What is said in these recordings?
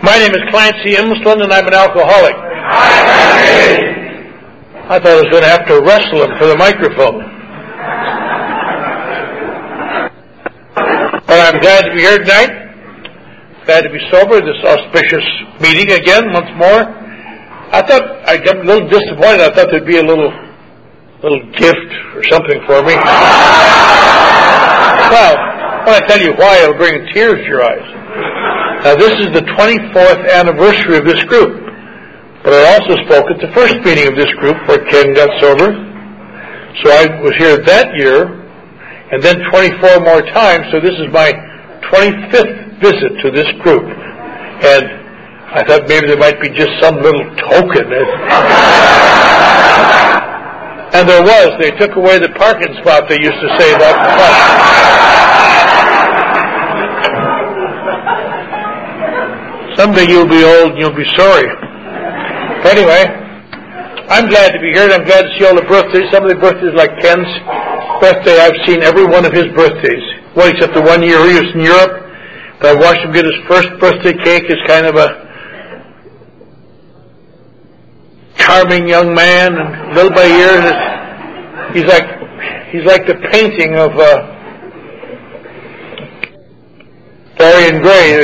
My name is Clancy Imslund, and I'm an alcoholic. I thought I was going to have to wrestle him for the microphone. But I'm glad to be here tonight. Glad to be sober. This auspicious meeting again, once more. I thought I got a little disappointed. I thought there'd be a little gift or something for me. Well, when I tell you why, it'll bring tears to your eyes. Now, this is the 24th anniversary of this group. But I also spoke at the first meeting of this group where Ken got sober. So I was here that year, and then 24 more times, so this is my 25th visit to this group. And I thought maybe there might be just some little token. And there was. They took away the parking spot they used to save up front. Someday you'll be old and you'll be sorry. But anyway, I'm glad to be here, and I'm glad to see all the birthdays. Some of the birthdays, like Ken's birthday, I've seen every one of his birthdays. Well, except the one year he was in Europe. But I watched him get his first birthday cake. He's kind of a charming young man, and little by year, he's like the painting of Dorian Gray.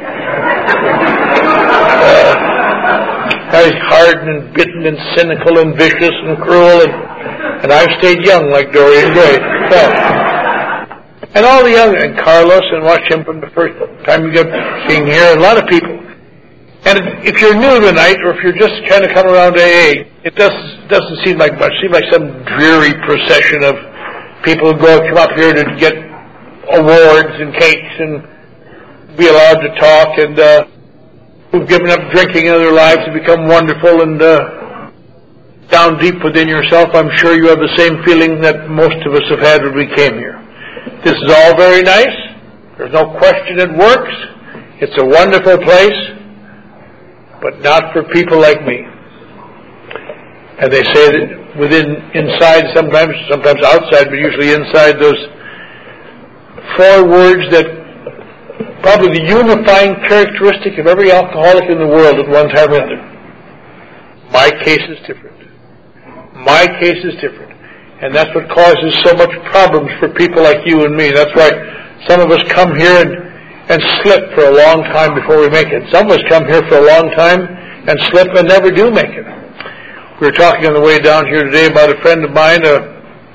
He's hardened and bitten and cynical and vicious and cruel, and I've stayed young like Dorian Gray. So, and all the young, and Carlos, and watch him from the first time you get seeing here, and a lot of people. And if you're new tonight, or if you're just kind of coming around AA, it doesn't seem like much. It seems like some dreary procession of people who come up here to get awards and cakes and be allowed to talk, and who've given up drinking in their lives to become wonderful, and down deep within yourself, I'm sure you have the same feeling that most of us have had when we came here. This is all very nice. There's no question it works. It's a wonderful place, but not for people like me. And they say that inside, sometimes outside, but usually inside, those 4 words that probably the unifying characteristic of every alcoholic in the world at one time or another. My case is different. My case is different. And that's what causes so much problems for people like you and me. That's why some of us come here and slip for a long time before we make it. Some of us come here for a long time and slip and never do make it. We were talking on the way down here today about a friend of mine, a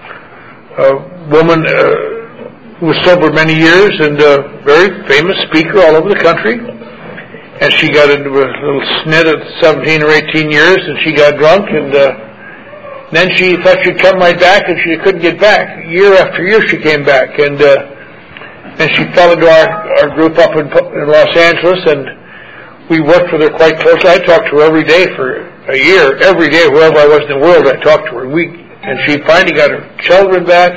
woman who was sober many years and a very famous speaker all over the country. And she got into a little snit at 17 or 18 years, and she got drunk, and then she thought she'd come right back, and she couldn't get back. Year after year she came back, and she fell into our group up in Los Angeles, and we worked with her quite closely. I talked to her every day for a year. Every day, wherever I was in the world, I talked to her. And she finally got her children back,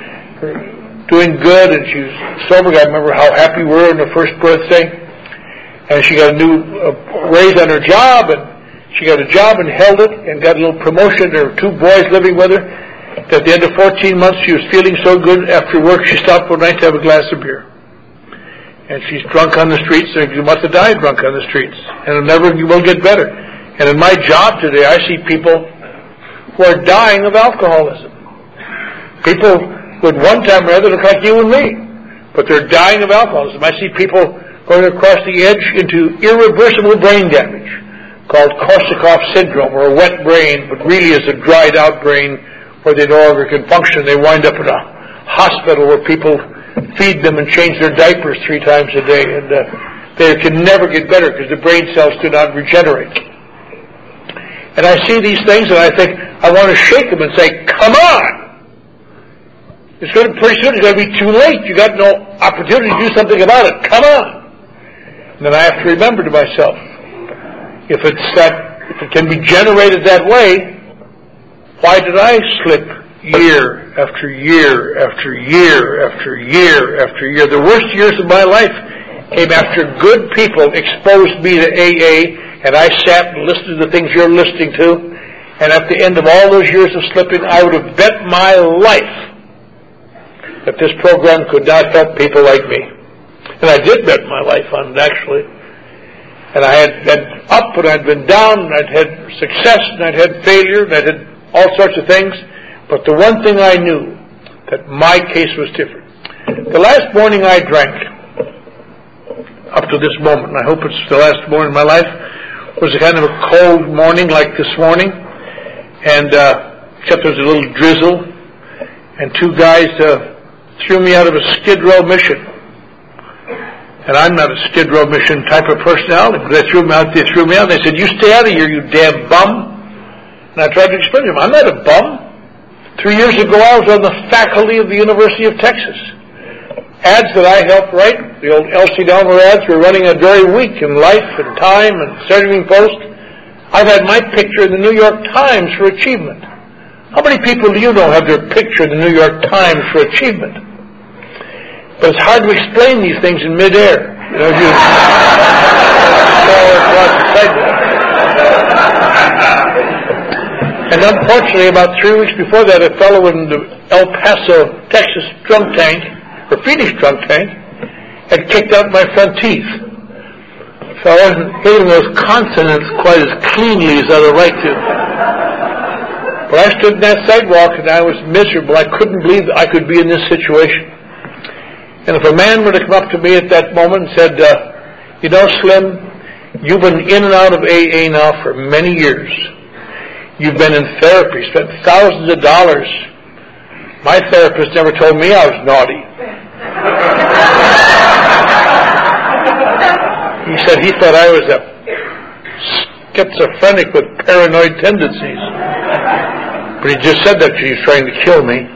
doing good, and she was sober. I remember how happy we were on her first birthday. And she got a new raise on her job, and she got a job and held it and got a little promotion. There were 2 boys living with her. At the end of 14 months, she was feeling so good after work, she stopped one night to have a glass of beer. And she's drunk on the streets, and you must have died drunk on the streets. And it never will get better. And in my job today, I see people who are dying of alcoholism. People who at one time or other look like you and me, but they're dying of alcoholism. I see people going across the edge into irreversible brain damage, called Korsakoff syndrome, or a wet brain, but really is a dried out brain where they no longer can function. They wind up in a hospital where people feed them and change their diapers 3 times a day, and they can never get better because the brain cells do not regenerate. And I see these things and I think, I want to shake them and say, come on! Pretty soon it's going to be too late. You got no opportunity to do something about it. Come on! And then I have to remember to myself, if it can be generated that way, why did I slip year after year after year after year after year? The worst years of my life came after good people exposed me to AA, and I sat and listened to the things you're listening to, and at the end of all those years of slipping, I would have bet my life that this program could not help people like me. And I did bet my life on it, actually. And I had been up and I'd been down, and I'd had success and I'd had failure and I'd had all sorts of things. But the one thing I knew, that my case was different. The last morning I drank, up to this moment, and I hope it's the last morning of my life, was a kind of a cold morning like this morning, and except there was a little drizzle, and two guys threw me out of a Skid Row mission. And I'm not a Skid Row mission type of personality, but they threw me out. They said, "You stay out of here, you damn bum." And I tried to explain to them, I'm not a bum. 3 years ago, I was on the faculty of the University of Texas. Ads that I helped write, the old Elsie Delmer ads, were running a very week in Life and Time and Saturday Evening Post. I've had my picture in the New York Times for achievement. How many people do you know have their picture in the New York Times for achievement? But it's hard to explain these things in midair. You know, and unfortunately, about 3 weeks before that, a fellow in the El Paso, Texas drunk tank, or Phoenix drunk tank, had kicked out my front teeth. So I wasn't hitting those consonants quite as cleanly as I would like to. But I stood in that sidewalk and I was miserable. I couldn't believe that I could be in this situation. And if a man were to come up to me at that moment and said, "You know, Slim, you've been in and out of AA now for many years. You've been in therapy, spent thousands of dollars. My therapist never told me I was naughty." He said he thought I was a schizophrenic with paranoid tendencies. But he just said that because he was trying to kill me.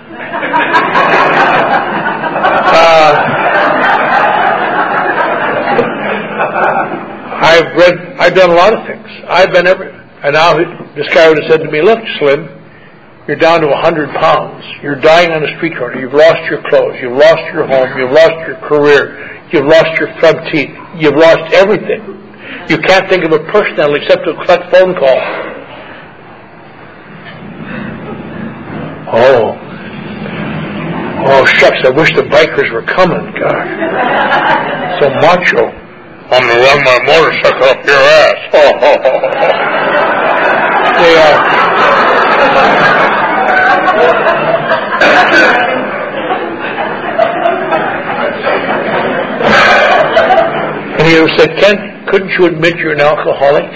I've done a lot of things. And now this guy would have said to me, "Look, Slim, you're down to 100 pounds. You're dying on a street corner. You've lost your clothes. You've lost your home. You've lost your career. You've lost your front teeth. You've lost everything. You can't think of a personality except to collect phone calls." Oh, shucks, I wish the bikers were coming. God. So macho. "I'm going to run my motorcycle up your ass." And he would said, "Ken, couldn't you admit you're an alcoholic?"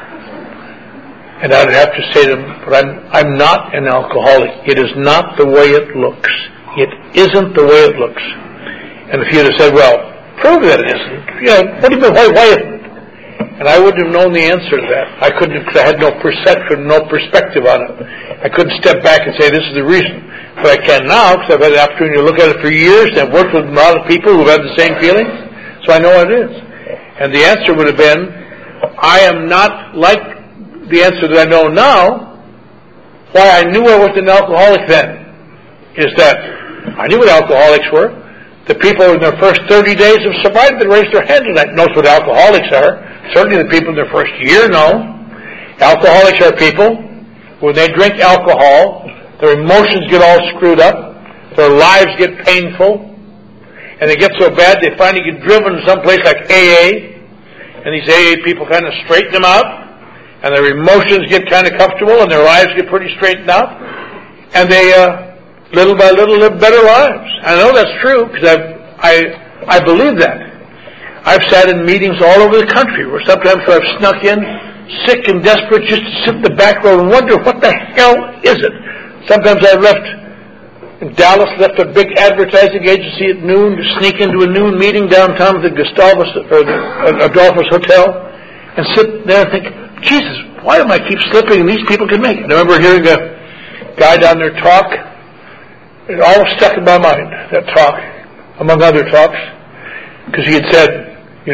And I'd have to say to him, "But I'm not an alcoholic. It is not the way it looks. It isn't the way it looks." And if he had said, "Well, prove that it isn't," what do you mean, why isn't it? And I wouldn't have known the answer to that. I couldn't have, because I had no perception, no perspective on it. I couldn't step back and say, this is the reason. But I can now, because I've had the opportunity to look at it for years, and I've worked with a lot of people who've had the same feelings, so I know what it is. And the answer would have been, I am not like the answer that I know now. Why I knew I was an alcoholic then is that I knew what alcoholics were. The people in their first 30 days of sobriety that raised their hand tonight knows what alcoholics are. Certainly the people in their first year know. Alcoholics are people, when they drink alcohol, their emotions get all screwed up, their lives get painful, and they get so bad they finally get driven to some place like AA, and these AA people kind of straighten them out, and their emotions get kind of comfortable, and their lives get pretty straightened out, and they little by little live better lives. I know that's true because I believe that. I've sat in meetings all over the country where sometimes I've snuck in sick and desperate just to sit in the back row and wonder what the hell is it. Sometimes I've left in Dallas, left a big advertising agency at noon to sneak into a noon meeting downtown at the Gustavus or the Adolphus Hotel and sit there and think, Jesus, why do I keep slipping and these people can make it? I remember hearing a guy down there talk. It all stuck in my mind, that talk, among other talks, because he had said,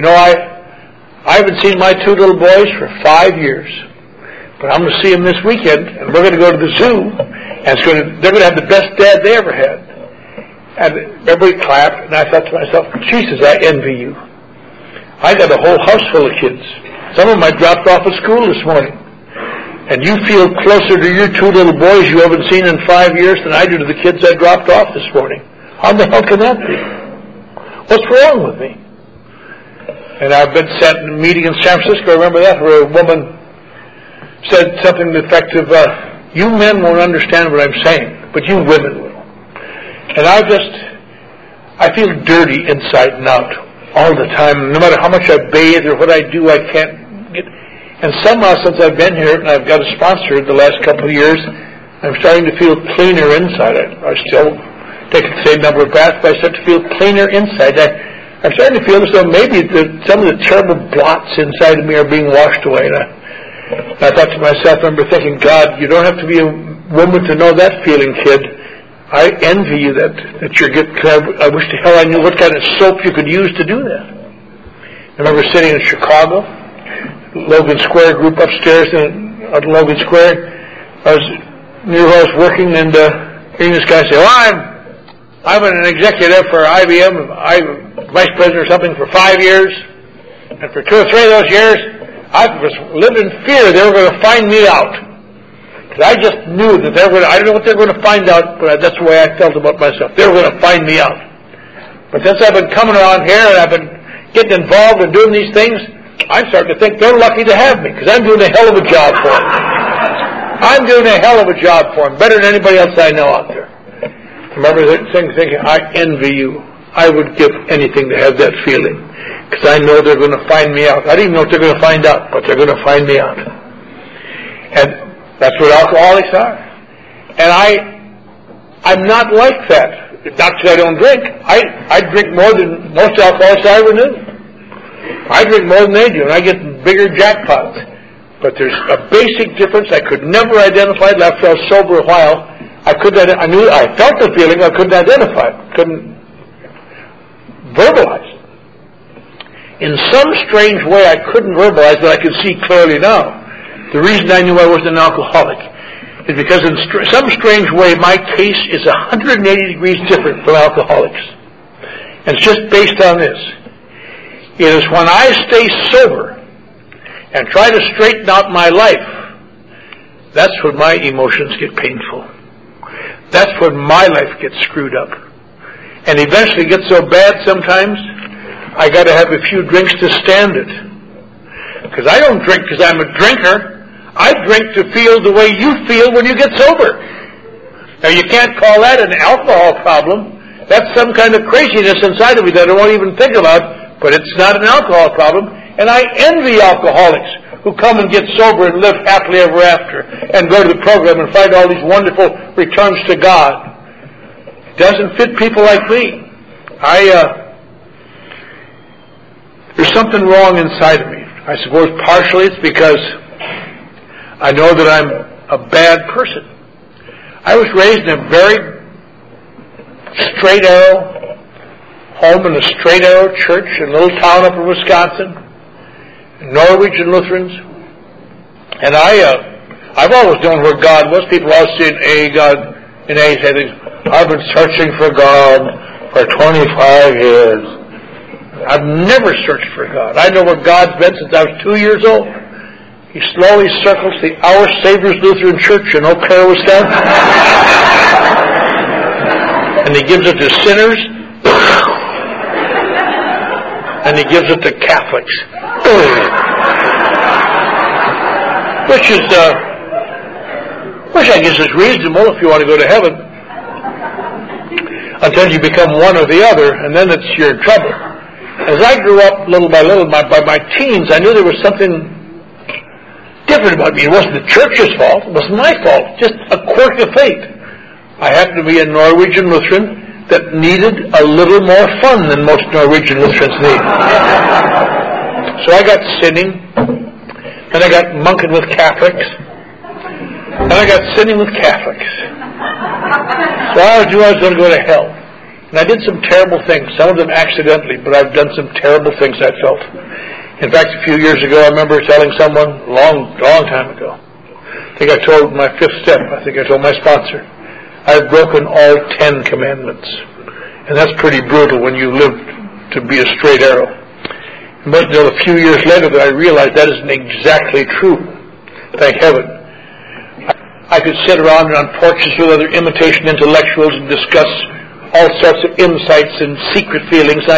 I haven't seen my two little boys for 5 years, but I'm going to see them this weekend, and we're going to go to the zoo, and they're going to have the best dad they ever had. And everybody clapped, and I thought to myself, Jesus, I envy you. I got a whole house full of kids. Some of them I dropped off at school this morning. And you feel closer to your two little boys you haven't seen in 5 years than I do to the kids I dropped off this morning. How the hell can that be? What's wrong with me? And I've been sat in a meeting in San Francisco, remember that, where a woman said something to the effect of, you men won't understand what I'm saying, but you women will. And I feel dirty inside and out all the time. No matter how much I bathe or what I do, I can't get... And somehow since I've been here, and I've got a sponsor the last couple of years, I'm starting to feel cleaner inside. I still take the same number of baths, but I start to feel cleaner inside. I'm starting to feel as though maybe some of the terrible blots inside of me are being washed away. And I thought to myself, I remember thinking, God, you don't have to be a woman to know that feeling, kid. I envy you that you're good. I wish to hell I knew what kind of soap you could use to do that. I remember sitting in Chicago, Logan Square group upstairs at Logan Square. I was near where I was working, and hearing this guy say, I'm an executive for IBM. I'm vice president or something for 5 years. And for 2 or 3 of those years, I lived in fear they were going to find me out. Because I just knew that I don't know what they were going to find out, but that's the way I felt about myself. They were going to find me out. But since I've been coming around here and I've been getting involved in doing these things, I'm starting to think they're lucky to have me, because I'm doing a hell of a job for them. I'm doing a hell of a job for them, better than anybody else I know out there. I remember thinking, I envy you. I would give anything to have that feeling, because I know they're going to find me out. I don't even know what they're going to find out, but they're going to find me out. And that's what alcoholics are. And I'm not like that. Not because I don't drink. I drink more than most alcoholics I ever knew. I drink more than they do, and I get bigger jackpots. But there's a basic difference I could never identify after I was sober a while. I felt the feeling, I couldn't identify it, couldn't verbalize it. In some strange way I couldn't verbalize, but I could see clearly now. The reason I knew I wasn't an alcoholic is because in some strange way my case is 180 degrees different from alcoholics. And it's just based on this. It is when I stay sober and try to straighten out my life, that's when my emotions get painful. That's when my life gets screwed up. And eventually gets so bad sometimes, I got to have a few drinks to stand it. Because I don't drink because I'm a drinker. I drink to feel the way you feel when you get sober. Now you can't call that an alcohol problem. That's some kind of craziness inside of me that I won't even think about, but it's not an alcohol problem. And I envy alcoholics who come and get sober and live happily ever after and go to the program and find all these wonderful returns to God. It doesn't fit people like me. There's something wrong inside of me. I suppose partially it's because I know that I'm a bad person. I was raised in a very straight arrow home in a straight arrow church in a little town up in Wisconsin, Norwegian Lutherans. And I've always known where God was. People always say God in A say things. I've been searching for God for 25 years. I've never searched for God. I know where God's been since I was 2 years old. He slowly circles the Our Savior's Lutheran Church in Eau Claire, Wisconsin. And He gives it to sinners. And He gives it to Catholics. Which I guess is reasonable if you want to go to heaven. Until you become one or the other, and then you're in trouble. As I grew up little by little, by my teens, I knew there was something different about me. It wasn't the church's fault. It wasn't my fault. Just a quirk of fate. I happened to be a Norwegian Lutheran that needed a little more fun than most Norwegian Lutherans need. So I got sinning, and I got monking with Catholics, and I got sinning with Catholics. So I knew I was going to go to hell. And I did some terrible things, some of them accidentally, but I've done some terrible things, I felt. In fact, a few years ago, I remember telling someone, long time ago, I think I told my fifth step, I think I told my sponsor, I've broken all 10 commandments. And that's pretty brutal when you live to be a straight arrow. It wasn't until a few years later that I realized that isn't exactly true. Thank heaven. I could sit around on porches with other imitation intellectuals and discuss all sorts of insights and secret feelings. I could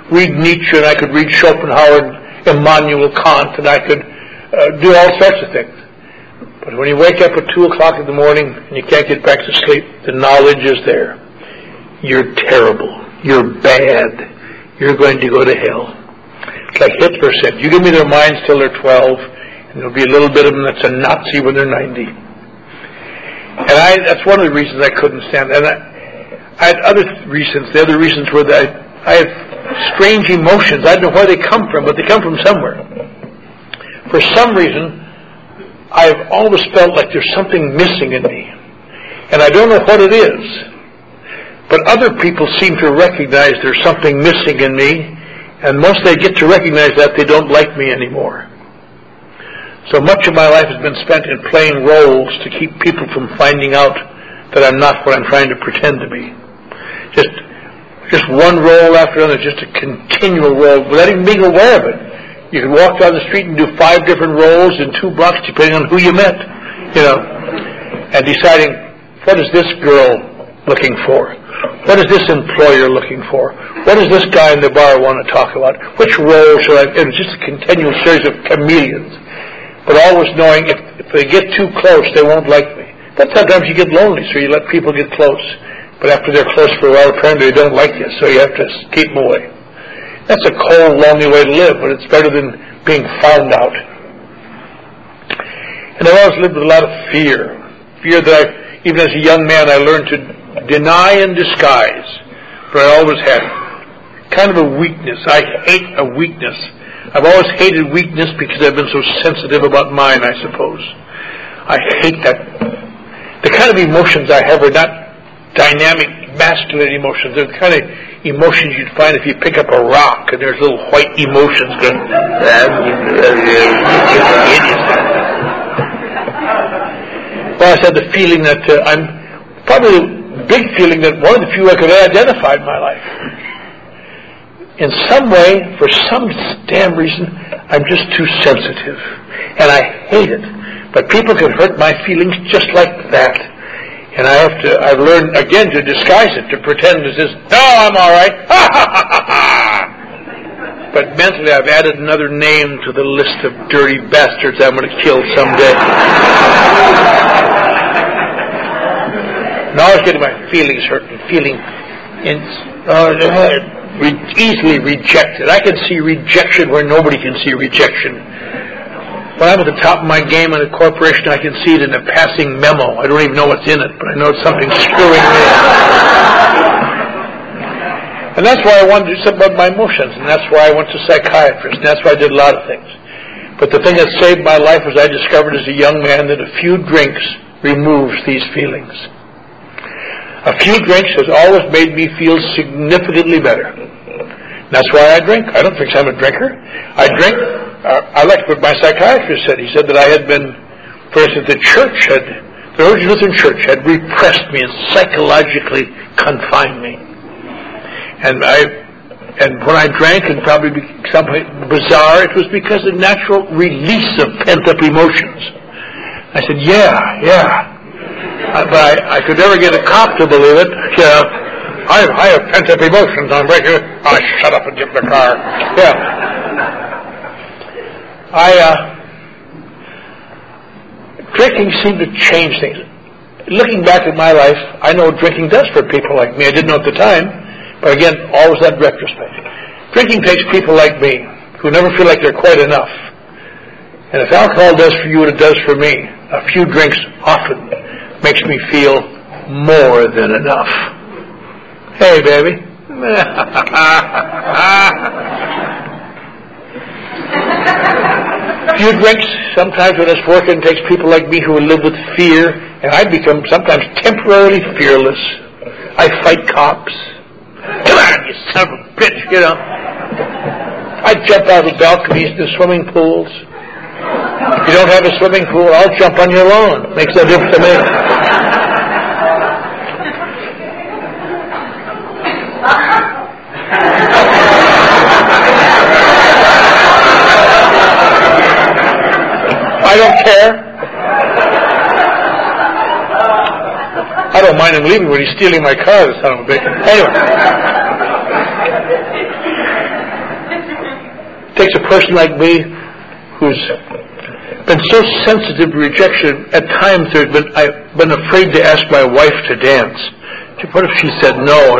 read Nietzsche, and I could read Schopenhauer and Immanuel Kant, and I could do all sorts of things. But when you wake up at 2 o'clock in the morning and you can't get back to sleep, the knowledge is there. You're terrible. You're bad. You're going to go to hell. It's like Hitler said, you give me their minds till they're 12, and there'll be a little bit of them that's a Nazi when they're 90. And that's one of the reasons I couldn't stand it. And I had other reasons. The other reasons were that I have strange emotions. I don't know where they come from, but they come from somewhere. For some reason, I've always felt like there's something missing in me. And I don't know what it is. But other people seem to recognize there's something missing in me. And once they get to recognize that, they don't like me anymore. So much of my life has been spent in playing roles to keep people from finding out that I'm not what I'm trying to pretend to be. Just one role after another, just a continual role, without even being aware of it. You can walk down the street and do 5 different roles in 2 blocks, depending on who you met, and deciding, what is this girl looking for? What is this employer looking for? What does this guy in the bar want to talk about? Which role should I... It was just a continual series of chameleons. But always knowing if they get too close, they won't like me. But sometimes you get lonely, so you let people get close. But after they're close for a while, apparently they don't like you, so you have to keep them away. That's a cold, lonely way to live, but it's better than being found out. And I've always lived with a lot of fear. Fear that even as a young man, I learned to deny and disguise. But I always had kind of a weakness. I hate a weakness. I've always hated weakness because I've been so sensitive about mine, I suppose. I hate that. The kind of emotions I have are not dynamic, masculine emotions. They're the kind of emotions you'd find if you pick up a rock and there's little white emotions going. Well, I had the feeling that I'm probably a big feeling that one of the few I could identify in my life. In some way, for some damn reason, I'm just too sensitive. And I hate it. But people can hurt my feelings just like that. And I've learned again to disguise it, to pretend as this, no, I'm all right. Ha, ha, ha, ha, ha. But mentally I've added another name to the list of dirty bastards I'm going to kill someday. And I always getting my feelings hurt and feeling easily rejected. I can see rejection where nobody can see rejection. When I'm at the top of my game in a corporation, I can see it in a passing memo. I don't even know what's in it, but I know it's something screwing me. And that's why I wanted to do something about my emotions, and that's why I went to psychiatrists, and that's why I did a lot of things. But the thing that saved my life was I discovered as a young man that a few drinks removes these feelings. A few drinks has always made me feel significantly better. And that's why I drink. I don't think I'm a drinker. I drink. I liked what my psychiatrist said. He said that I had been, for instance, the Original Lutheran Church had repressed me and psychologically confined me. And when I drank, and probably something bizarre, it was because of natural release of pent-up emotions. I said, yeah. But I could never get a cop to believe it. I have pent-up emotions. I'm right here. Oh, shut up and get in the car. Yeah. Drinking seemed to change things. Looking back at my life, I know what drinking does for people like me. I didn't know at the time, but again, always that retrospect. Drinking takes people like me, who never feel like they're quite enough. And if alcohol does for you what it does for me, a few drinks often makes me feel more than enough. Hey, baby. A few drinks, sometimes when it's working, takes people like me who live with fear, and I become sometimes temporarily fearless. I fight cops. Come on, you son of a bitch, I jump out of balconies to swimming pools. If you don't have a swimming pool, I'll jump on your lawn. Makes no difference to me. I don't care. I don't mind him leaving when he's stealing my car, the son of a bitch. Anyway. It takes a person like me who's been so sensitive to rejection. At times I've been afraid to ask my wife to dance. What if she said no?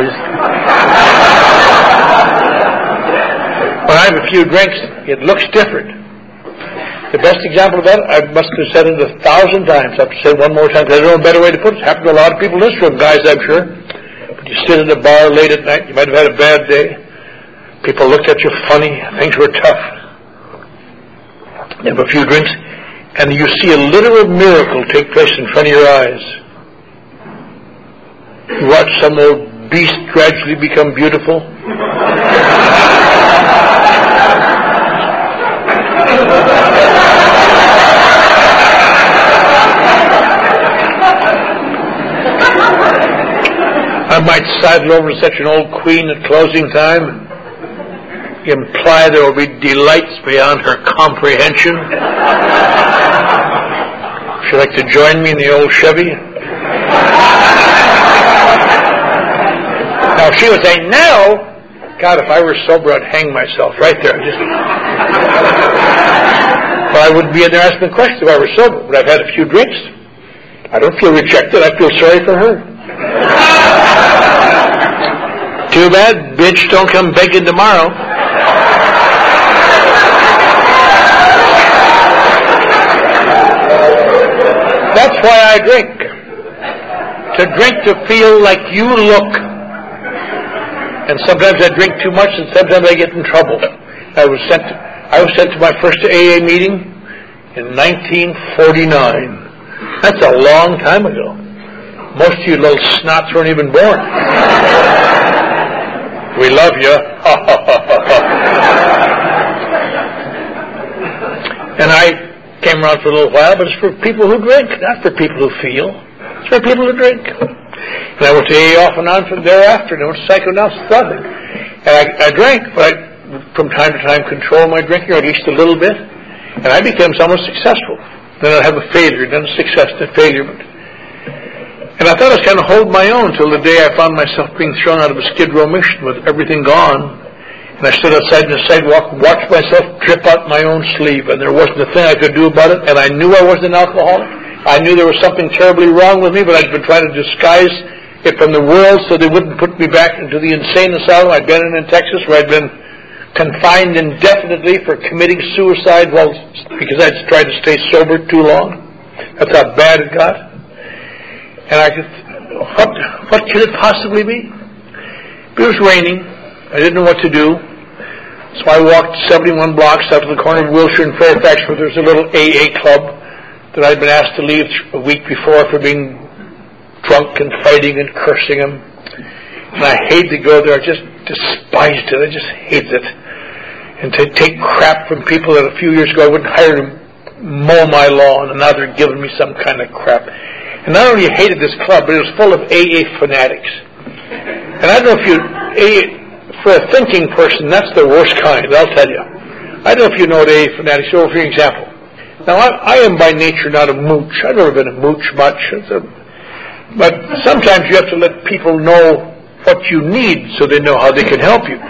When I have a few drinks, it looks different. The best example of that, I must have said it 1,000 times. I have to say it one more time because I don't know a better way to put it. It's happened to a lot of people in this room, guys, I'm sure. But you sit in a bar late at night, you might have had a bad day. People looked at you funny, things were tough. You have a few drinks, and you see a literal miracle take place in front of your eyes. You watch some old beast gradually become beautiful. I might sidle over to such an old queen at closing time, imply there will be delights beyond her comprehension. Would you like to join me in the old Chevy? Now, if she would say no, God, if I were sober, I'd hang myself right there. Well, I wouldn't be in there asking questions if I were sober, but I've had a few drinks. I don't feel rejected. I feel sorry for her. Too bad, bitch, don't come begging tomorrow. That's why I drink. To drink to feel like you look. And sometimes I drink too much, and sometimes I get in trouble. I was sent to my first AA meeting in 1949. That's a long time ago. Most of you little snots weren't even born. We love you. And I came around for a little while, but it's for people who drink, not for people who feel. It's for people who drink. And I went to AA off and on from thereafter, and I went to psychoanalysis, nothing. And I drank, but I, from time to time, control my drinking, or at least a little bit, and I became somewhat successful. Then I'd have a failure, then a success, then a failure. And I thought I was kind of holding my own until the day I found myself being thrown out of a Skid Row mission with everything gone. And I stood outside the sidewalk and watched myself drip out my own sleeve, and there wasn't a thing I could do about it, and I knew I wasn't an alcoholic. I knew there was something terribly wrong with me, but I'd been trying to disguise it from the world so they wouldn't put me back into the insane asylum I'd been in Texas, where I'd been confined indefinitely for committing suicide because I'd tried to stay sober too long. That's how bad it got. And I said, what could it possibly be? It was raining. I didn't know what to do. So I walked 71 blocks out to the corner of Wilshire and Fairfax, where there's a little AA club that I'd been asked to leave a week before for being drunk and fighting and cursing him. And I hated to go there. I just despised it. I just hated it. And to take crap from people that a few years ago I wouldn't hire to mow my lawn, and now they're giving me some kind of crap. And not only hated this club, but it was full of AA fanatics. And I don't know if for a thinking person, that's the worst kind, I'll tell you. I don't know if you know what AA fanatics are. For example, now I am by nature not a mooch. I've never been a mooch much. But sometimes you have to let people know what you need so they know how they can help you.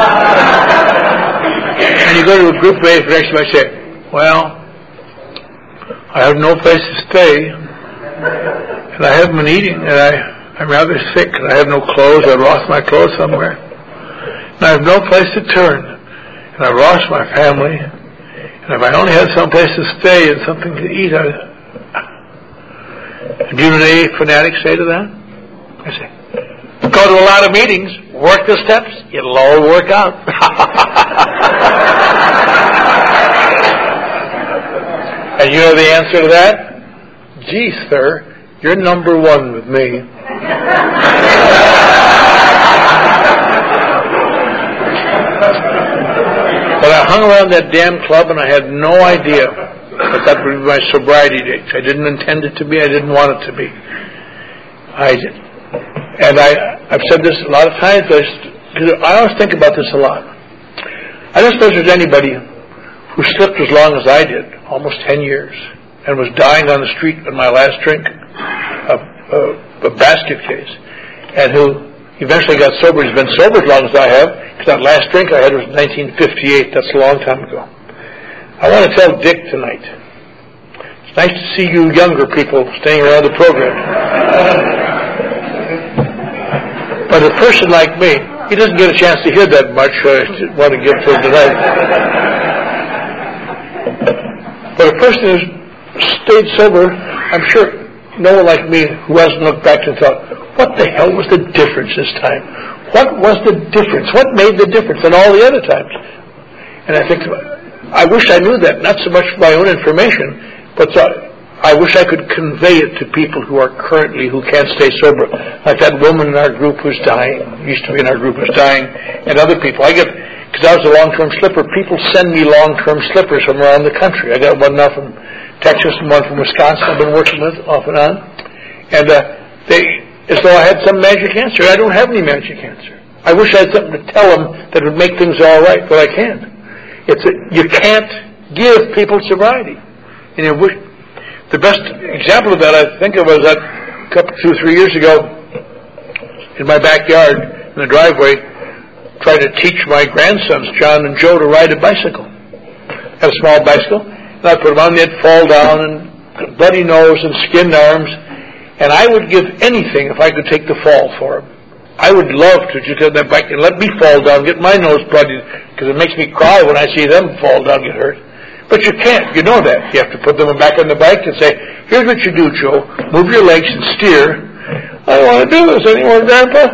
And you go to a group of AA fanatics, and I say, well, I have no place to stay, and I haven't been eating, and I'm rather sick, and I have no clothes. I lost my clothes somewhere. And I have no place to turn, and I lost my family, and if I only had some place to stay and something to eat, do you know what AA fanatics say to that? I say, go to a lot of meetings, work the steps, it'll all work out. And you know the answer to that? Gee, sir, you're number one with me. But I hung around that damn club, and I had no idea that would be my sobriety dates. I didn't intend it to be. I didn't want it to be. I've said this a lot of times, because I always think about this a lot. I don't suppose there's anybody who slipped as long as I did, almost 10 years, and was dying on the street on my last drink, a basket case, and who eventually got sober. He's been sober as long as I have, because that last drink I had was 1958. That's a long time ago. I want to tell Dick tonight. It's nice to see you younger people staying around the program. But a person like me, he doesn't get a chance to hear that much, so I want to give to him tonight. But a person who's stayed sober, I'm sure no one like me who hasn't looked back and thought, what the hell was the difference this time? What was the difference? What made the difference in all the other times? And I think, I wish I knew that, not so much for my own information, but I wish I could convey it to people who can't stay sober. Like that woman in our group who's dying, used to be in our group, who's dying, and other people. Because I was a long-term slipper, people send me long-term slippers from around the country. I got one now from Texas and one from Wisconsin I've been working with off and on. And as though I had some magic answer. I don't have any magic answer. I wish I had something to tell them that would make things all right, but I can't. You can't give people sobriety. And the best example of that I think of was that 2 or 3 years ago in my backyard, in the driveway, tried to teach my grandsons, John and Joe, to ride a bicycle. I had a small bicycle, and I put them on, they'd fall down, and bloody nose and skinned arms, and I would give anything if I could take the fall for them. I would love to just have that bike and let me fall down, get my nose bloody, because it makes me cry when I see them fall down, get hurt. But you can't. You know that. You have to put them back on the bike and say, here's what you do, Joe. Move your legs and steer. I don't want to do this anymore, Grandpa.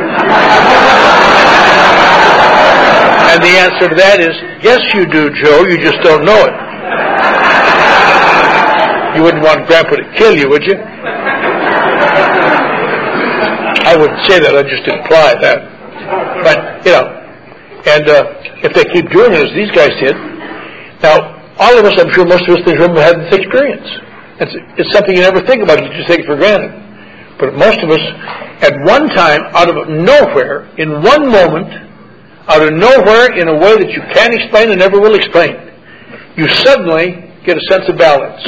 And the answer to that is, yes, you do, Joe. You just don't know it. You wouldn't want Grandpa to kill you, would you? I wouldn't say that. I'd just imply that. But, and if they keep doing it as these guys did, now, all of us, I'm sure most of us in this room have had this experience. It's something you never think about. You just take it for granted. But most of us, at one time, out of nowhere, in one moment, out of nowhere, in a way that you can't explain and never will explain, you suddenly get a sense of balance.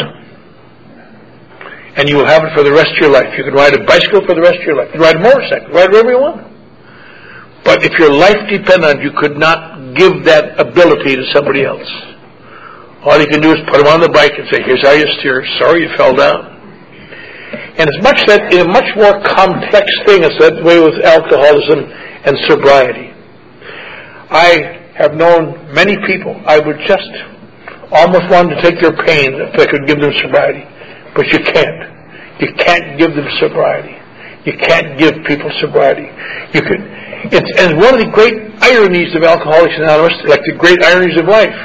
And you will have it for the rest of your life. You can ride a bicycle for the rest of your life. You can ride a motorcycle, ride wherever you want. But if your life depended on it, you could not give that ability to somebody else. All you can do is put them on the bike and say, here's how you steer. Sorry you fell down. And it's much that in a much more complex thing. It's that way with alcoholism and sobriety. I have known many people. I would just almost want to take their pain if I could give them sobriety. But you can't. You can't give them sobriety. You can't give people sobriety. And one of the great ironies of Alcoholics Anonymous, like the great ironies of life,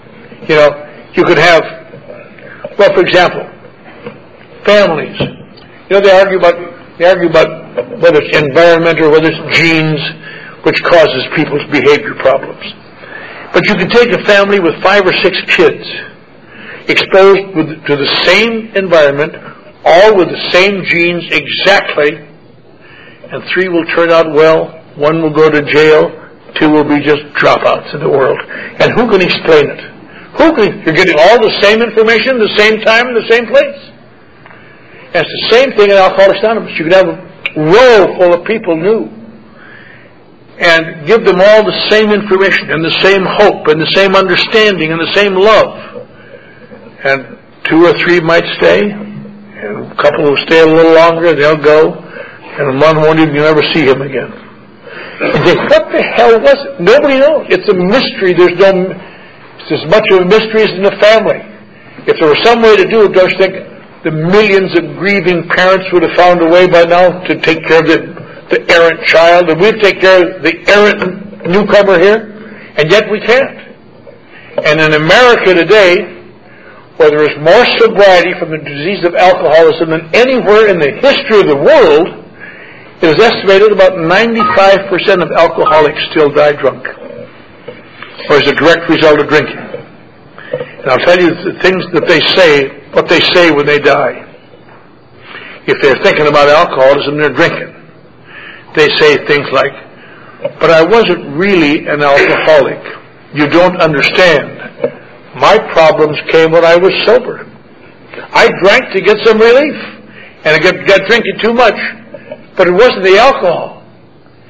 you could have, well, for example, families. They argue about whether it's environment or whether it's genes which causes people's behavior problems. But you can take a family with 5 or 6 kids, exposed to the same environment, all with the same genes exactly, and 3 will turn out well, 1 will go to jail, 2 will be just dropouts in the world. And who can explain it? You're getting all the same information, the same time, in the same place. And it's the same thing in Alcoholics Anonymous. You can have a row full of people new and give them all the same information and the same hope and the same understanding and the same love. And 2 or 3 might stay, and a couple will stay a little longer, they'll go, and one won't even ever see him again. And think, what the hell was it? Nobody knows. It's a mystery. It's as much of a mystery as in the family. If there was some way to do it, don't you think the millions of grieving parents would have found a way by now to take care of the errant child, and we'd take care of the errant newcomer here, and yet we can't. And in America today, where there is more sobriety from the disease of alcoholism than anywhere in the history of the world, it is estimated about 95% of alcoholics still die drunk, or as a direct result of drinking. And I'll tell you the things that they say, what they say when they die. If they're thinking about alcoholism, they're drinking. They say things like, but I wasn't really an alcoholic. You don't understand. My problems came when I was sober. I drank to get some relief, and I got drinking too much. But it wasn't the alcohol.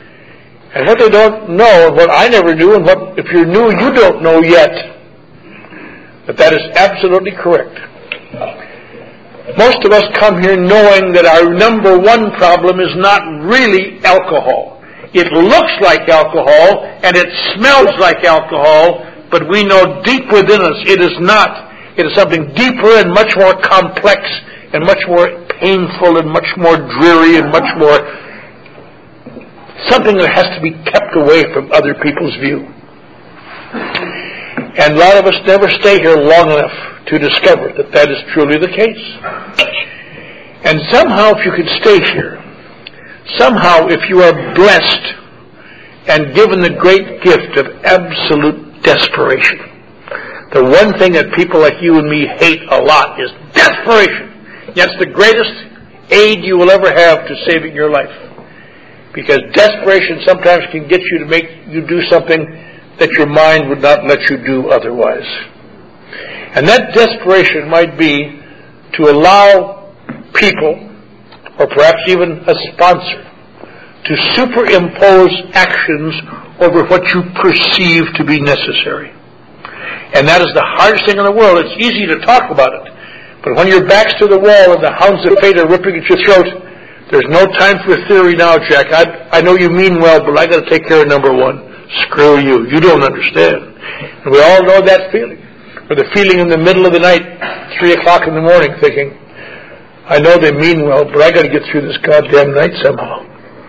And what they don't know, and what I never knew, and what, if you're new, you don't know yet, that is absolutely correct. Most of us come here knowing that our number one problem is not really alcohol. It looks like alcohol, and it smells like alcohol, but we know deep within us it is not. It is something deeper and much more complex and much more painful and much more dreary and much more something that has to be kept away from other people's view. And a lot of us never stay here long enough to discover that that is truly the case. And somehow if you could stay here, somehow if you are blessed and given the great gift of absolute desperation, the one thing that people like you and me hate a lot is desperation. That's the greatest aid you will ever have to saving your life. Because desperation sometimes can get you to make you do something that your mind would not let you do otherwise. And that desperation might be to allow people, or perhaps even a sponsor, to superimpose actions over what you perceive to be necessary. And that is the hardest thing in the world. It's easy to talk about it. But when your back's to the wall and the hounds of fate are ripping at your throat, there's no time for theory now, Jack. I know you mean well, but I got to take care of number one. Screw you. You don't understand. And we all know that feeling. Or the feeling in the middle of the night, 3 o'clock in the morning, thinking, I know they mean well, but I got to get through this goddamn night somehow.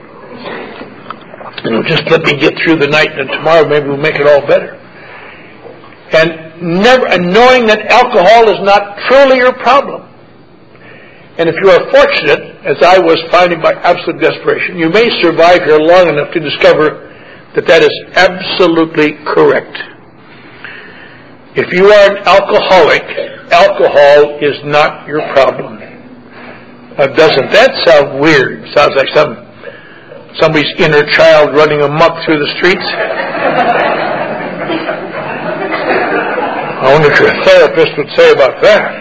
And just let me get through the night, and tomorrow maybe we'll make it all better. And knowing that alcohol is not truly your problem. And if you are fortunate, as I was finding by absolute desperation, you may survive here long enough to discover that that is absolutely correct. If you are an alcoholic, alcohol is not your problem. Now, doesn't that sound weird? Sounds like somebody's inner child running amok through the streets. I wonder what your therapist would say about that.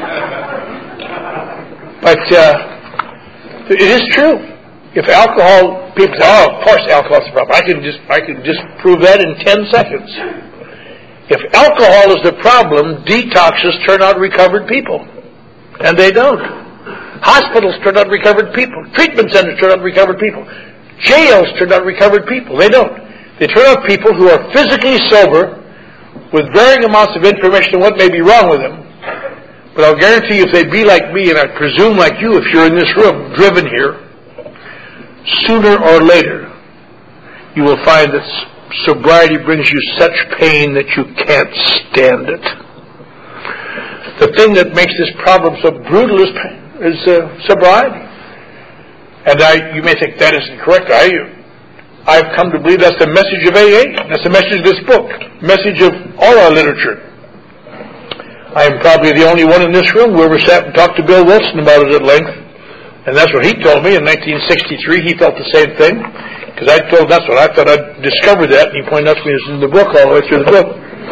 But it is true. If alcohol, people say, "Oh, of course, alcohol is a problem." I can just prove that in 10 seconds. If alcohol is the problem, detoxes turn out recovered people, and they don't. Hospitals turn out recovered people. Treatment centers turn out recovered people. Jails turn out recovered people. They don't. They turn out people who are physically sober, with varying amounts of information on what may be wrong with them. But I'll guarantee you, if they be like me, and I presume like you, if you're in this room, driven here, sooner or later, you will find that sobriety brings you such pain that you can't stand it. The thing that makes this problem so brutal is sobriety. And you may think that isn't correct. I've come to believe that's the message of AA. That's the message of this book. Message of all our literature. I am probably the only one in this room who ever sat and talked to Bill Wilson about it at length. And that's what he told me in 1963. He felt the same thing. Because I told that's what I thought I'd discovered that. And he pointed out to me, it's in the book all the way through the book.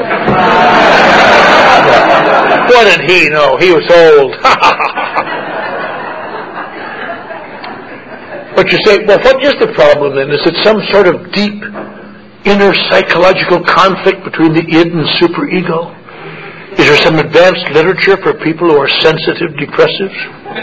What did he know? He was old. But you say, well, what is the problem then? Is it some sort of deep inner psychological conflict between the id and superego? Is there some advanced literature for people who are sensitive depressives?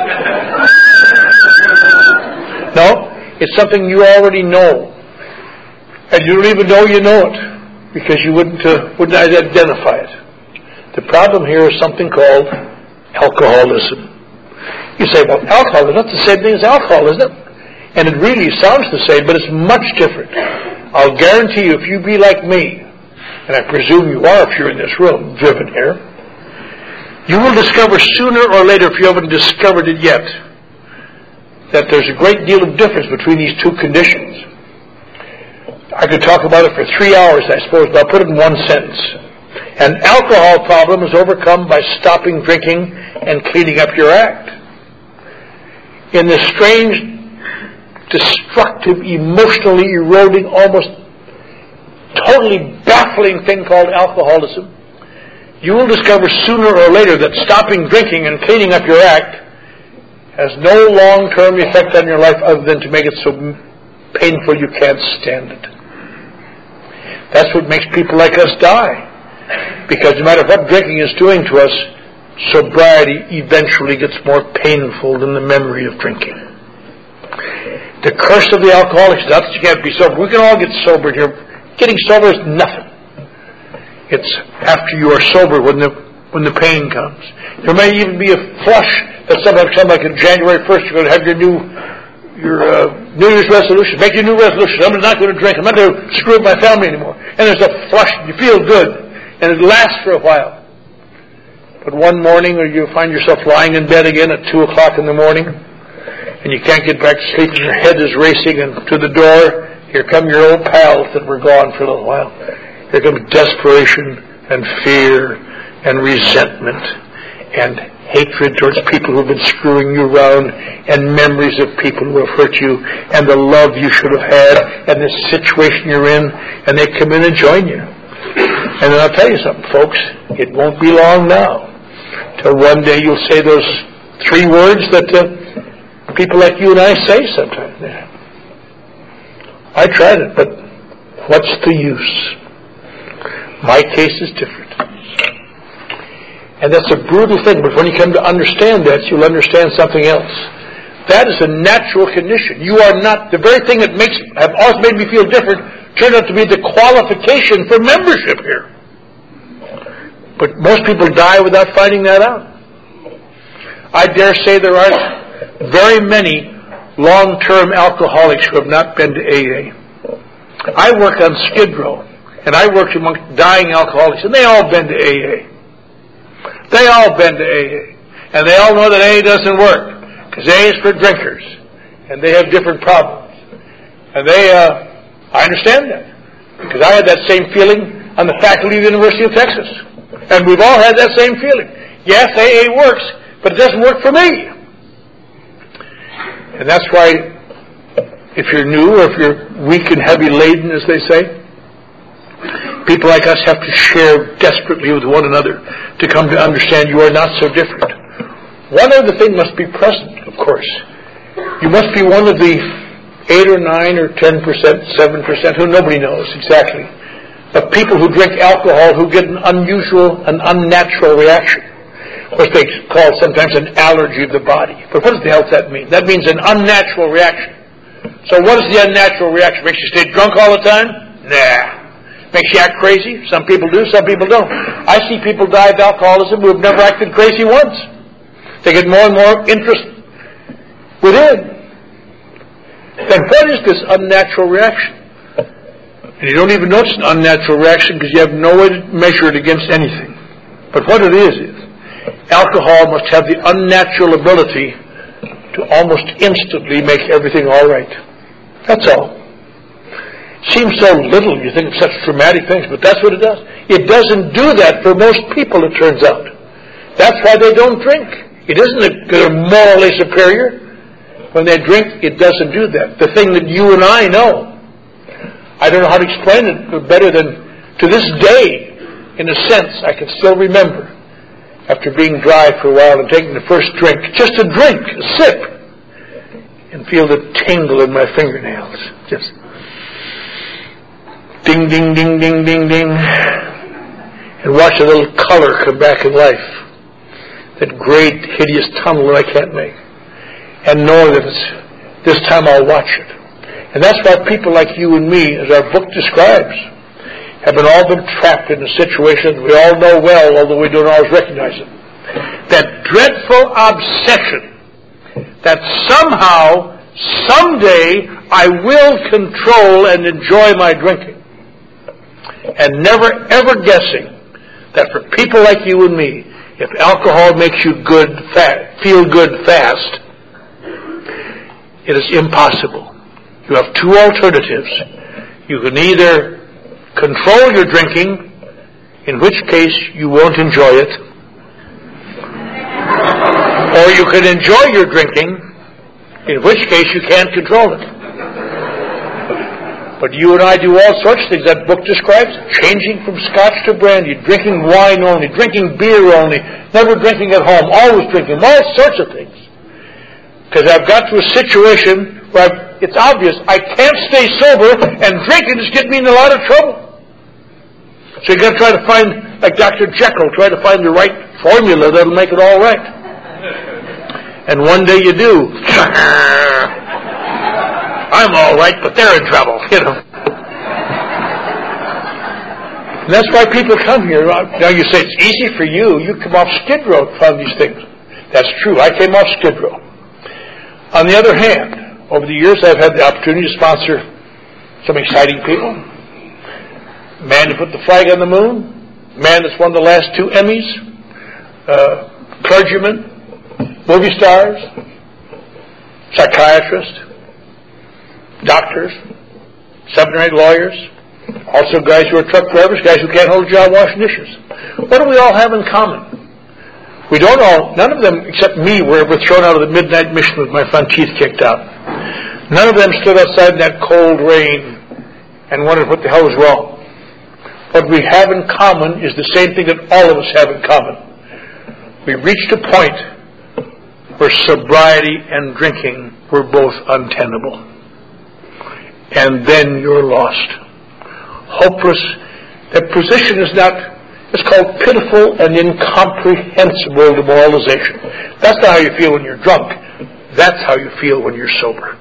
No, it's something you already know. And you don't even know you know it, because you wouldn't identify it. The problem here is something called alcoholism. You say, well, alcohol is not the same thing as alcohol, isn't it? And it really sounds the same, but it's much different. I'll guarantee you, if you be like me, and I presume you are if you're in this room, driven here, you will discover sooner or later, if you haven't discovered it yet, that there's a great deal of difference between these two conditions. I could talk about it for 3 hours, I suppose, but I'll put it in one sentence. An alcohol problem is overcome by stopping drinking and cleaning up your act. In this strange, destructive, emotionally eroding, almost totally baffling thing called alcoholism, you will discover sooner or later that stopping drinking and cleaning up your act has no long-term effect on your life other than to make it so painful you can't stand it. That's what makes people like us die. Because no matter what drinking is doing to us, sobriety eventually gets more painful than the memory of drinking. The curse of the alcoholic is not that you can't be sober. We can all get sober here. Getting sober is nothing. It's after you are sober when the pain comes. There may even be a flush that sometimes comes, like on January 1st, you're going to have your New Year's resolution. Make your new resolution. I'm not going to drink. I'm not going to screw up my family anymore. And there's a flush. You feel good. And it lasts for a while. But one morning, or you find yourself lying in bed again at 2 o'clock in the morning, and you can't get back to sleep, and your head is racing, and to the door, here come your old pals that were gone for a little while. Here comes desperation and fear and resentment and hatred towards people who have been screwing you around, and memories of people who have hurt you, and the love you should have had, and the situation you're in, and they come in and join you. And then I'll tell you something, folks, it won't be long now till one day you'll say those 3 words that people like you and I say sometimes. I tried it, but what's the use? My case is different. And that's a brutal thing, but when you come to understand that, you'll understand something else. That is a natural condition. You are not, the very thing that have always made me feel different turned out to be the qualification for membership here. But most people die without finding that out. I dare say there are very many long-term alcoholics who have not been to AA. I work on Skid Row, and I worked among dying alcoholics, and they all been to AA. They all been to AA. And they all know that AA doesn't work, because AA is for drinkers, and they have different problems. And I understand that, because I had that same feeling on the faculty of the University of Texas. And we've all had that same feeling. Yes, AA works, but it doesn't work for me. And that's why, if you're new or if you're weak and heavy laden, as they say, people like us have to share desperately with one another to come to understand you are not so different. One other thing must be present, of course. You must be one of the 8 or 9 or 10%, 7%, who nobody knows exactly, of people who drink alcohol who get an unusual, an unnatural reaction. What they call sometimes an allergy of the body. But what the hell does that mean? That means an unnatural reaction. So what is the unnatural reaction? Makes you stay drunk all the time? Nah. Makes you act crazy? Some people do, some people don't. I see people die of alcoholism who have never acted crazy once. They get more and more interest within. Then what is this unnatural reaction? And you don't even notice an unnatural reaction because you have no way to measure it against anything. But what it is alcohol must have the unnatural ability to almost instantly make everything all right. That's all. Seems so little, you think of such dramatic things, but that's what it does. It doesn't do that for most people, it turns out. That's why they don't drink. It isn't that they're morally superior. When they drink, it doesn't do that. The thing that you and I know, I don't know how to explain it better than, to this day, in a sense, I can still remember, after being dry for a while and taking the first drink, just a drink, a sip, and feel the tingle in my fingernails. Just ding, ding, ding, ding, ding, ding, and watch a little color come back in life. That great, hideous tunnel that I can't make. And know that this time I'll watch it. And that's why people like you and me, as our book describes, have all been trapped in a situation we all know well, although we don't always recognize it. That dreadful obsession that somehow, someday, I will control and enjoy my drinking. And never ever guessing that for people like you and me, if alcohol makes you feel good fast, it is impossible. You have 2 alternatives. You can either control your drinking, in which case you won't enjoy it, or you can enjoy your drinking, in which case you can't control it. But you and I do all sorts of things that book describes, changing from scotch to brandy, drinking wine only, drinking beer only, never drinking at home, always drinking, all sorts of things. Because I've got to a situation where it's obvious I can't stay sober, and drinking is getting me in a lot of trouble. So you got to try to find, like Dr. Jekyll, try to find the right formula that'll make it all right. And one day you do. I'm all right, but they're in trouble, you know. And that's why people come here. Now you say it's easy for you. You come off Skid Row to find these things. That's true. I came off Skid Row. On the other hand, over the years I've had the opportunity to sponsor some exciting people. Man who put the flag on the moon. Man that's won the last 2 Emmys. Clergymen. Movie stars. Psychiatrists. Doctors. 7 or 8 lawyers. Also guys who are truck drivers, guys who can't hold a job washing dishes. What do we all have in common? We don't all, none of them except me were thrown out of the midnight mission with my front teeth kicked out. None of them stood outside in that cold rain and wondered what the hell was wrong. What we have in common is the same thing that all of us have in common. We reached a point where sobriety and drinking were both untenable. And then you're lost. Hopeless. That position is not, it's called pitiful and incomprehensible demoralization. That's not how you feel when you're drunk. That's how you feel when you're sober.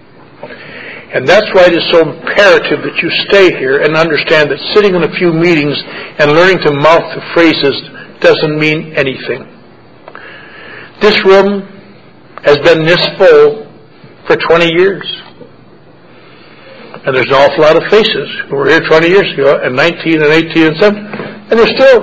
And that's why it is so imperative that you stay here and understand that sitting in a few meetings and learning to mouth the phrases doesn't mean anything. This room has been this full for 20 years. And there's an awful lot of faces who were here 20 years ago, and 19 and 18 and 7, and they're still.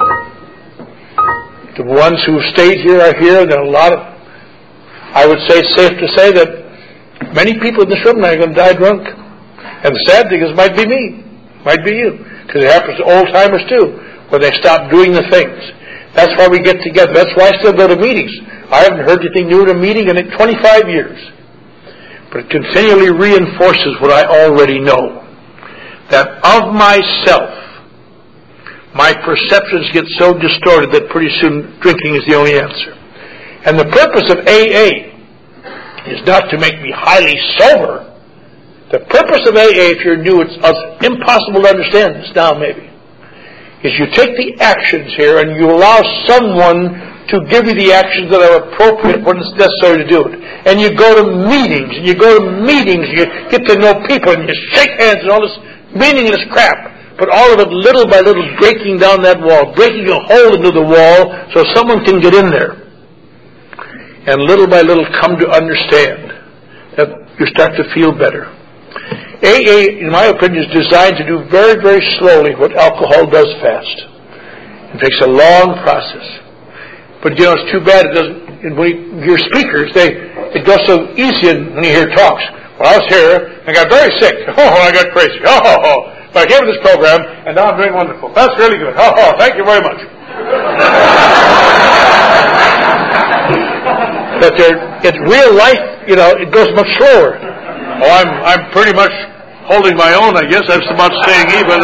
The ones who stayed here are here, and there are a lot of, I would say it's safe to say that many people in this room now are going to die drunk. And the sad thing is it might be me, might be you, because it happens to old-timers too, when they stop doing the things. That's why we get together. That's why I still go to meetings. I haven't heard anything new in a meeting in 25 years. But it continually reinforces what I already know. That of myself, my perceptions get so distorted that pretty soon drinking is the only answer. And the purpose of AA is not to make me highly sober. The purpose of AA, if you're new, it's impossible to understand this now maybe, is you take the actions here and you allow someone to give you the actions that are appropriate when it's necessary to do it. And you go to meetings, and you get to know people, and you shake hands and all this meaningless crap. But all of it little by little breaking down that wall, breaking a hole into the wall so someone can get in there. And little by little come to understand that you start to feel better. AA, in my opinion, is designed to do very, very slowly what alcohol does fast. It takes a long process. But you know, it's too bad it doesn't, when you hear speakers, it goes so easy when you hear talks. Well, I was here, I got very sick. I got crazy. But I came to this program, and now I'm doing wonderful. That's really good. Thank you very much. But in real life, you know, it goes much slower. I'm pretty much holding my own, I guess. That's about staying even.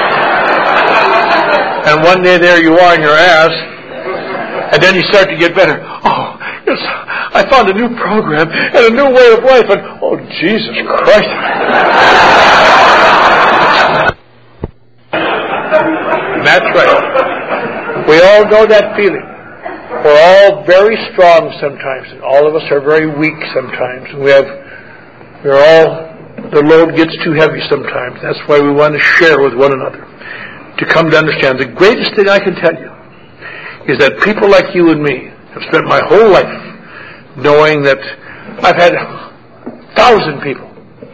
And one day there you are in your ass. And then you start to get better. Oh, yes, I found a new program and a new way of life. And, oh, Jesus Christ. That's right. We all know that feeling. We're all very strong sometimes, and all of us are very weak sometimes. The load gets too heavy sometimes. That's why we want to share with one another, to come to understand. The greatest thing I can tell you is that people like you and me have spent my whole life knowing that I've had 1,000 people.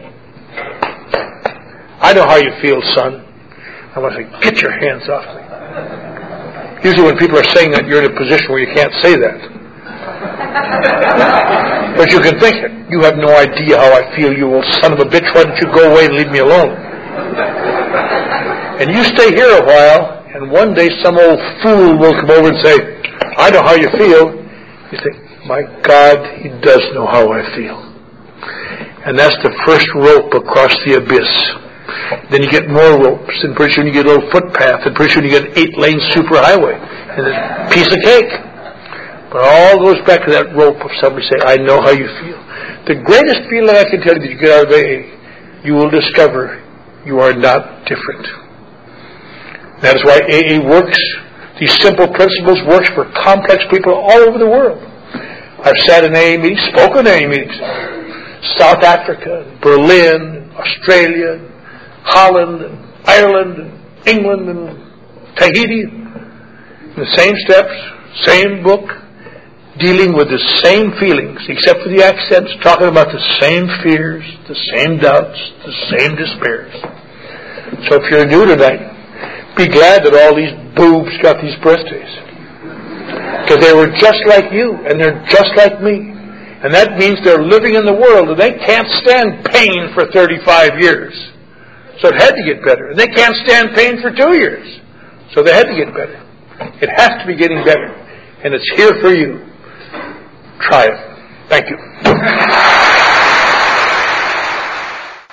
I know how you feel, son. I want to say, get your hands off me. Usually when people are saying that, you're in a position where you can't say that. But you can think it. You have no idea how I feel, you old son of a bitch. Why don't you go away and leave me alone? And you stay here a while, and one day some old fool will come over and say, I know how you feel. You think, my God, he does know how I feel. And that's the first rope across the abyss. Then you get more ropes, and pretty soon you get a little footpath, and pretty soon you get an 8-lane superhighway, and a piece of cake. But all goes back to that rope of somebody saying, I know how you feel. The greatest feeling I can tell you that you get out of AA, you will discover you are not different. That is why AA works, these simple principles works for complex people all over the world. I've sat in AA meetings, spoken in AA meetings. South Africa, Berlin, Australia, Holland, Ireland, England, and Tahiti. The same steps, same book, dealing with the same feelings, except for the accents, talking about the same fears, the same doubts, the same despairs. So if you're new tonight, be glad that all these boobs got these birthdays. Because they were just like you, and they're just like me. And that means they're living in the world, and they can't stand pain for 35 years. So it had to get better. And they can't stand pain for 2 years. So they had to get better. It has to be getting better. And it's here for you. Try it. Thank you.